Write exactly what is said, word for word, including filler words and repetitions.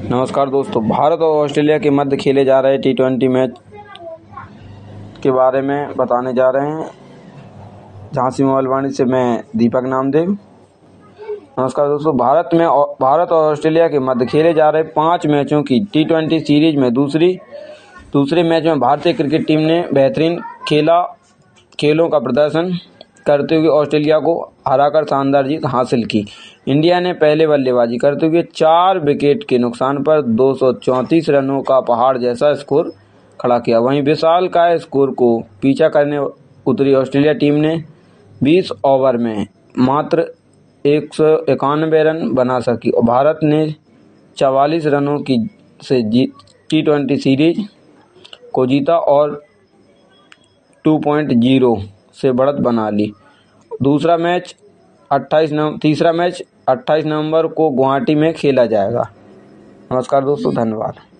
नमस्कार दोस्तों, भारत और ऑस्ट्रेलिया के मध्य खेले जा रहे टी ट्वेंटी मैच के बारे में बताने जा रहे हैं। झांसी मोबाइल वाणी से मैं दीपक नामदेव। नमस्कार दोस्तों, भारत में भारत और ऑस्ट्रेलिया के मध्य खेले जा रहे पाँच मैचों की टी ट्वेंटी सीरीज में दूसरी दूसरे मैच में भारतीय क्रिकेट टीम ने बेहतरीन खेला खेलों का प्रदर्शन करते हुए ऑस्ट्रेलिया को हराकर शानदार जीत हासिल की। इंडिया ने पहले बल्लेबाजी करते हुए चार विकेट के नुकसान पर दो सौ चौंतीस रनों का पहाड़ जैसा स्कोर खड़ा किया। वहीं विशाल का स्कोर को पीछा करने उतरी ऑस्ट्रेलिया टीम ने बीस ओवर में मात्र एक सौ इक्यानवे रन बना सकी और भारत ने चवालीस रनों की से टी ट्वेंटी सीरीज को जीता और दो पॉइंट शून्य से बढ़त बना ली। दूसरा मैच अट्ठाईस नवंबर तीसरा मैच अट्ठाईस नवंबर को गुवाहाटी में खेला जाएगा। नमस्कार दोस्तों, धन्यवाद।